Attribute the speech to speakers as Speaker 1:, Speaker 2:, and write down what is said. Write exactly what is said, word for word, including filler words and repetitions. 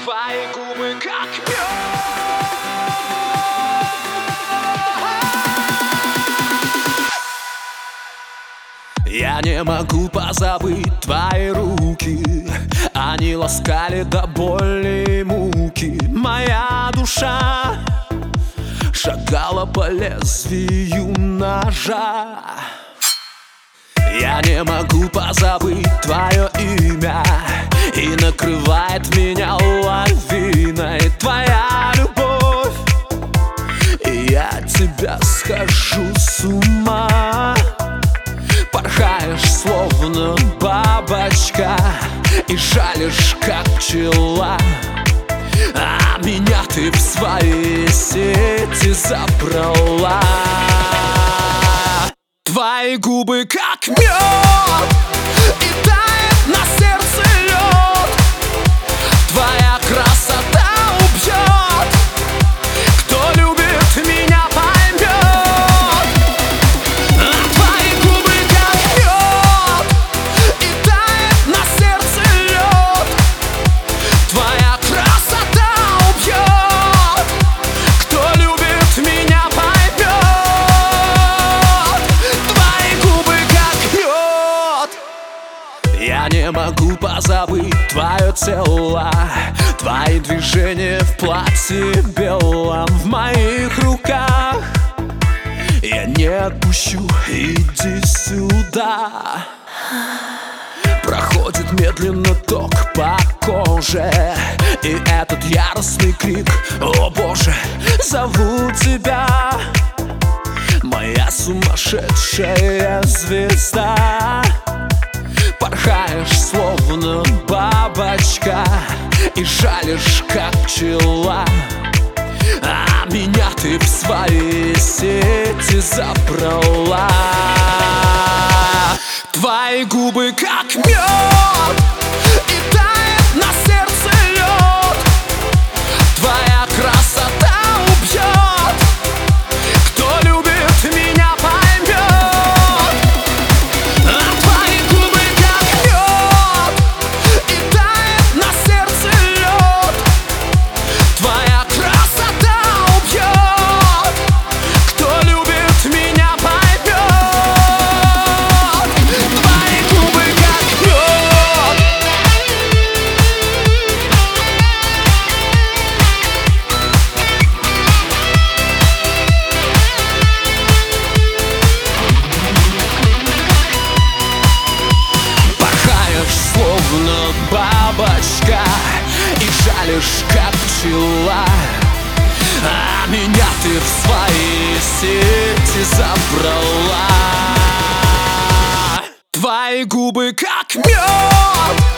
Speaker 1: Твои губы как мед. Я не могу позабыть твои руки, они ласкали до боли и муки. Моя душа шагала по лезвию ножа. Я не могу позабыть твое имя, и накрывает меня лавиной твоя любовь, и я от тебя схожу с ума. Порхаешь, словно бабочка, и жалишь, как пчела, а меня ты в свои сети забрала. Твои губы как мед, и тает на сердце лед. Твоя красота убьет, кто любит меня поймет. Твои губы как мед, и тает на сердце лед. Твоя красота убьет, кто любит меня поймет. Я не могу позабыть твое тело, твои движения в платье белом в моих руках. Я не отпущу, иди сюда. Проходит медленно ток по коже, и этот яростный крик: о боже, зову тебя, моя сумасшедшая звезда. Порхаешь, словно бабочка, и жалишь, как пчела, а меня ты в свои сети забрала. Твои губы как мед, и тает на сердце лед. Твоя красота убьет, кто любит меня поймет. Твои губы как мед, и тает на сердце лед. Твоя красота убьет, кто любит меня поймет. Твои губы как мед. Порхаешь, словно бабочка, и жалишь, как пчела, а меня ты в свои сети забрала. Твои губы как мед.